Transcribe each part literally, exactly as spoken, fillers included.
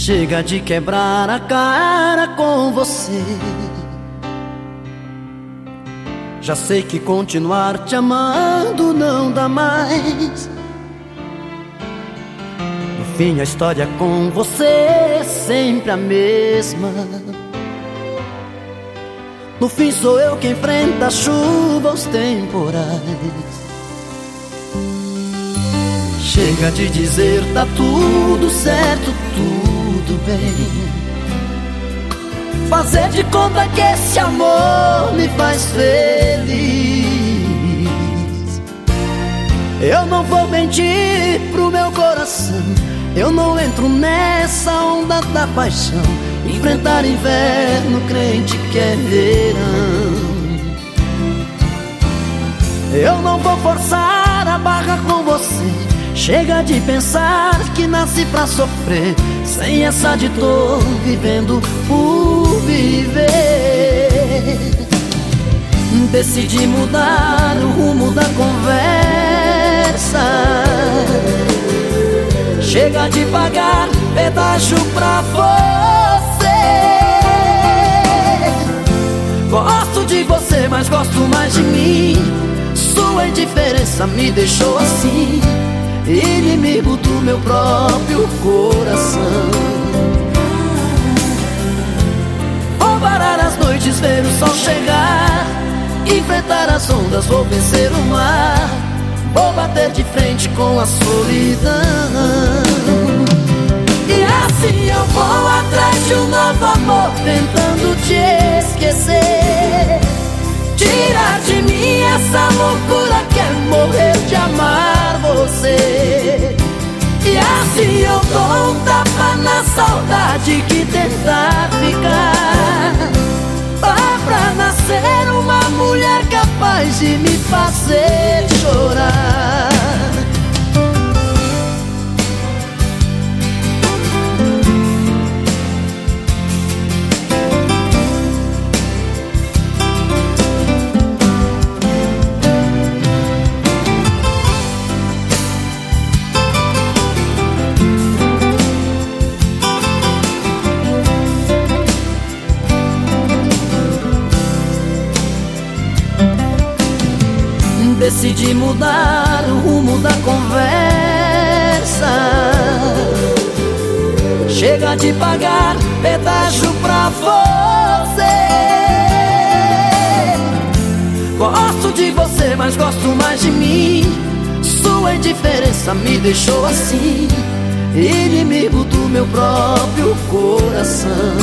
Chega de quebrar a cara com você. Já sei que continuar te amando não dá mais. No fim a história com você é sempre a mesma. No fim sou eu quem enfrenta a chuva, os temporais. Chega de dizer tá tudo certo, tudo bem. Fazer de conta que esse amor me faz feliz. Eu não vou mentir pro meu coração, eu não entro nessa onda da paixão. Enfrentar inverno, crente que é verão. Eu não vou forçar a barra com você. Chega de pensar que nasci pra sofrer. Sem essa de tô vivendo por viver. Decidi mudar o rumo da conversa. Chega de pagar pedágio pra você. Gosto de você, mas gosto mais de mim. Sua indiferença me deixou assim, inimigo do meu próprio coração. Vou parar as noites, ver o sol chegar, enfrentar as ondas, vou vencer o mar. Vou bater de frente com a solidão. E assim eu vou atrás de um novo amor, tentando te esquecer. Tirar de mim essa loucura que é morrer de amar você. E assim eu dou um tapa na saudade que tentar ficar. Dá pra nascer uma mulher capaz de me fazer chorar. Decidi mudar o rumo da conversa. Chega de pagar pedágio pra você. Gosto de você, mas gosto mais de mim. Sua indiferença me deixou assim, inimigo do meu próprio coração.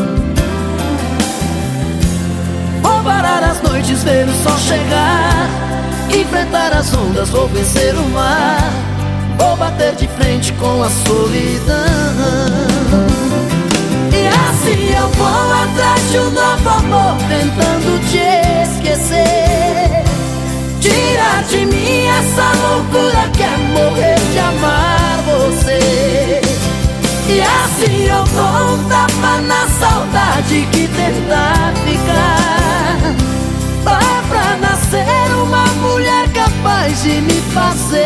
Vou parar as noites, ver o sol chegar, enfrentar as ondas, vou vencer o mar. Vou bater de frente com a solidão. E assim eu vou atrás de um novo amor, tentando te esquecer. Tirar de mim essa loucura que é morrer de amar você. E assim eu dou um tapa na saudade que tentar ficar. Dá pra nascer uma mulher capaz de me fazer